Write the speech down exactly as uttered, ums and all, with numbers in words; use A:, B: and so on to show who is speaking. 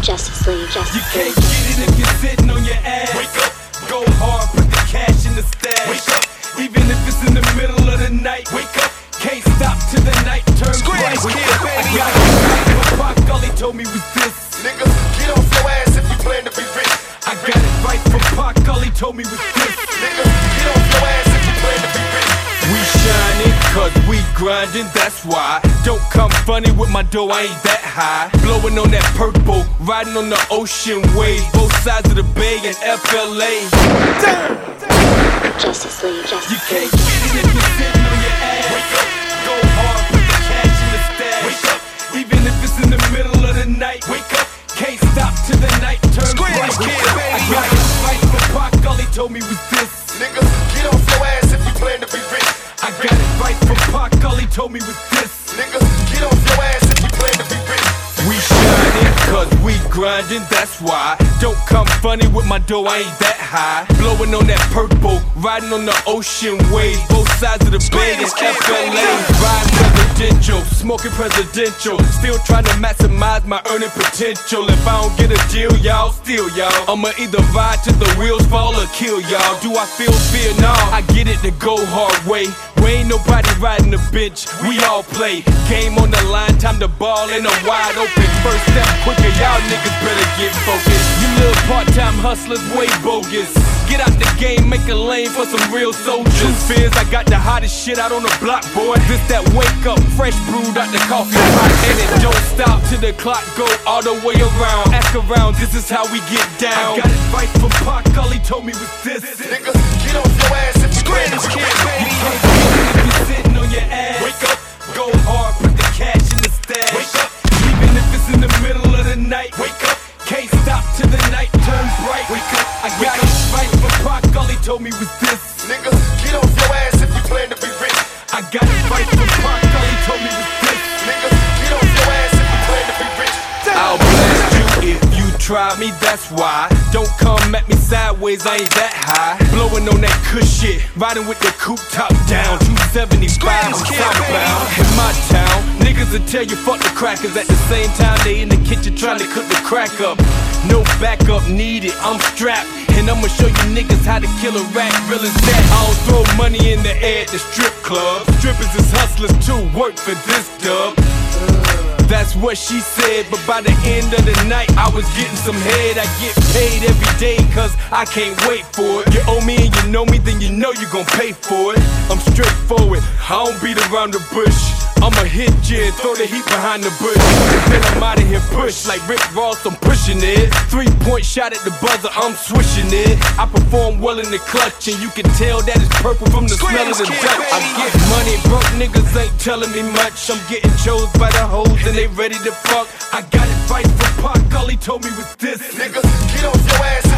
A: Justice League, Justice
B: You can't get it if you're sitting on your ass. Wake up, go hard, put the cash in the stash. Wake up, even if it's in the middle of the night. Wake up, can't stop till the night turns bright. Wake up, I got it right, what Pop Gully told me was this.
C: Niggas, get off your ass if you plan to be rich.
B: I got it right, what Pop Gully told me was this.
C: Niggas, get off your ass if you plan to be rich.
B: We shining, cause we grinding, that's why. Don't come funny with my dough, I ain't that high. Blowing on that purple, riding on the ocean waves. Both sides of the bay in F L A.
A: Justice League, Justice
B: You can't get it if you're sitting on your ass. Wake up, go hard, put the cash in the stash. Wake up, even if it's in the middle of the night. Wake up, can't stop till the night turns bright. Wake up, I got it right, what Pop Gully told me was this.
C: Niggas, get off your ass if you plan to be rich.
B: I got it right, what Pop Gully told me was this.
C: Niggas, get off your ass if you plan to be rich.
B: We shining, cause we grinding, that's why. Don't come funny with my dough, I ain't that high. Blowing on that purple, riding on the ocean waves. Both sides of the bay in F L A. Riding presidential, smoking presidential. Still trying to maximize my earning potential. If I don't get a deal, y'all steal y'all. I'ma either ride till the wheels fall or kill y'all. Do I feel fear? Nah, I get it the go hard way. We ain't nobody riding the bench, we all play. Game on the line, time to ball and I'm wide open. First step quicker, y'all niggas better get focused. You little part-time hustlers way bogus. Get out the game, make a lane for some real soldiers. Truth is, I got the hottest shit out on the block, boy. This that wake up, fresh brewed out the coffee pot. And it don't stop till the clock go all the way around. Ask around, this is how we get down. I got it right from Pop Gully told me was this.
C: Niggas, get off your ass if you plan to be rich.
B: You can't get it if you're sitting on your ass. Wake up, go hard, put the cash in the stash. Wake up, even if it's in the middle of the night. Wake up, can't stop till the night turns bright. Wake up, I got it right, what Pop Gully told me was this.
C: Niggas, get off your ass if you plan to be rich.
B: I got it right, what Pop Gully told me was this.
C: Niggas, get off your ass if you plan to be rich.
B: I'll blast you if you try me, that's why. Don't come at me sideways, I ain't that high. Blowing on that kush shit, riding with the coupe top down. two seventy-five on southbound. In my town, niggas will tell you fuck the crackers. At the same time, they in the kitchen trying to cook the crack up. No backup needed, I'm strapped. And I'ma show you niggas how to kill a rat, real as that. I don't throw money in the air at the strip club. Strippers is hustlers too, work for this dub. That's what she said, but by the end of the night, I was getting some head. I get paid every day, cause I can't wait for it. You owe me and you know me, then you know you gon' pay for it. I'm straightforward, I don't beat around the bush. I'ma hit you and throw the heat behind the bush. And then I'm out of here push, like Rick Ross, I'm pushing it. Three point shot at the buzzer, I'm swishing it. I perform well in the clutch, and you can tell that it's purple from the smell of the Dutch. I get money, broke niggas ain't telling me much. I'm getting chose by the hoes and they ready to fuck. I got it right, for Pop Gully told me with this.
C: Niggas, get off your ass